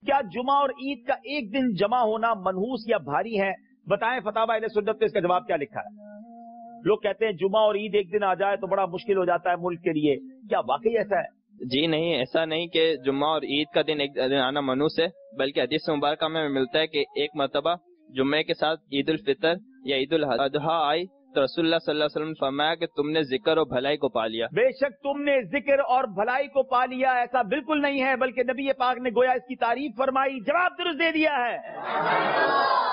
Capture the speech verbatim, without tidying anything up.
क्या जुमा और ईद का एक दिन जमा होना मनहूस या भारी है? बताएं फतावा अहले सुन्नत पे इसका जवाब क्या लिखा है। लोग कहते हैं जुमा और ईद एक दिन आ जाए तो बड़ा मुश्किल हो जाता है मुल्क के लिए, क्या वाकई ऐसा है? जी नहीं, ऐसा नहीं कि जुम्मा और ईद का दिन एक दिन आना मनहूस है, बल्कि हदीस मुबारक में मिलता है कि एक मरतबा जुम्मे के साथ ईद उल फितर या ईद उल अजहा आई तो रसूलुल्लाह सल्लल्लाहु अलैहि वसल्लम ने फरमाया कि तुमने जिक्र और भलाई को पा लिया। बेशक तुमने जिक्र और भलाई को पा लिया, ऐसा बिल्कुल नहीं है, बल्कि नबी पाक ने गोया इसकी तारीफ फरमाई, जवाब दुरुस्त दे दिया है।